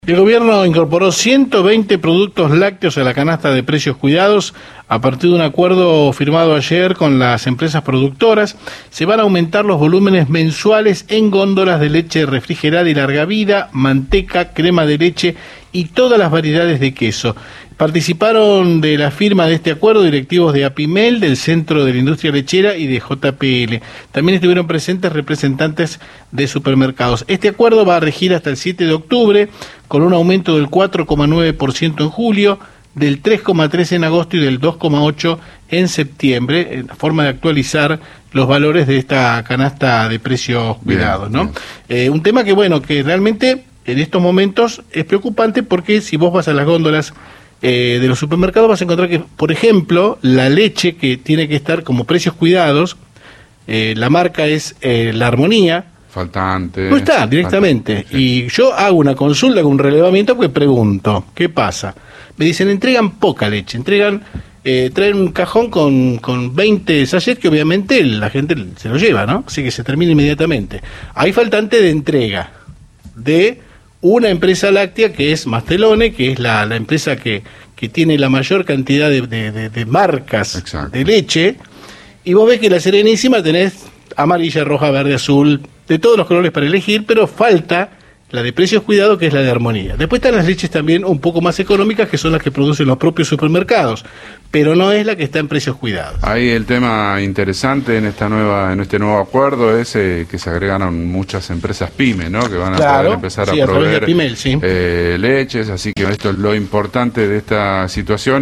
El gobierno incorporó 120 productos lácteos a la canasta de precios cuidados a partir de un acuerdo firmado ayer con las empresas productoras. Se van a aumentar los volúmenes mensuales en góndolas de leche refrigerada y larga vida, manteca, crema de leche y todas las variedades de queso. Participaron de la firma de este acuerdo directivos de Apimel, del Centro de la Industria Lechera y de JPL. También estuvieron presentes representantes de supermercados. Este acuerdo va a regir hasta el 7 de octubre, con un aumento del 4,9% en julio, del 3,3% en agosto y del 2,8% en septiembre, en la forma de actualizar los valores de esta canasta de precios cuidados, ¿no? Un tema que, bueno, que realmente en estos momentos es preocupante porque si vos vas a las góndolas de los supermercados vas a encontrar que, por ejemplo, la leche que tiene que estar como precios cuidados, la marca es La Armonía, faltante. No está directamente. Faltante, sí. Y yo hago una consulta con un relevamiento porque pregunto, ¿qué pasa? Me dicen, entregan poca leche, traen un cajón con 20 sachets que obviamente la gente se lo lleva, ¿no? Así que se termina inmediatamente. Hay faltante de entrega de una empresa láctea que es Mastelone, que es la empresa que tiene la mayor cantidad de marcas Exacto. de leche, y vos ves que la Serenísima tenés amarilla, roja, verde, azul, de todos los colores para elegir, pero falta la de precios cuidados, que es la de Armonía. Después están las leches también un poco más económicas, que son las que producen los propios supermercados, pero no es la que está en precios cuidados. Ahí el tema interesante en este nuevo acuerdo es que se agregaron muchas empresas pyme, ¿no? Que van a poder empezar a través de proveer Apimel, sí. leches, así que esto es lo importante de esta situación.